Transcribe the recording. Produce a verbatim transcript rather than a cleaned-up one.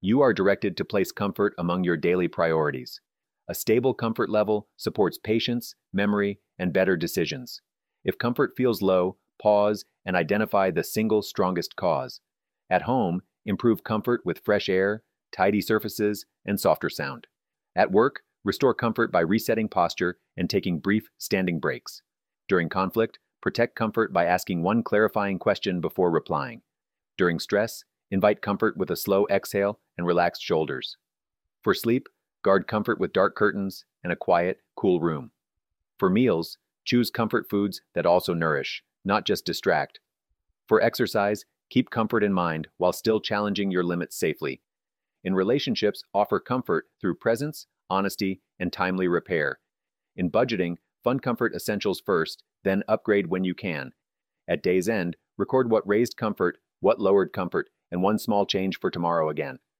You are directed to place comfort among your daily priorities. A stable comfort level supports patience, memory, and better decisions. If comfort feels low, pause and identify the single strongest cause. At home, improve comfort with fresh air, tidy surfaces, and softer sound. At work, restore comfort by resetting posture and taking brief standing breaks. During conflict, protect comfort by asking one clarifying question before replying. During stress, invite comfort with a slow exhale and relaxed shoulders. For sleep, guard comfort with dark curtains and a quiet, cool room. For meals, choose comfort foods that also nourish, not just distract. For exercise, keep comfort in mind while still challenging your limits safely. In relationships, offer comfort through presence, honesty, and timely repair. In budgeting, fund comfort essentials first, then upgrade when you can. At day's end, record what raised comfort, what lowered comfort, and one small change for tomorrow again.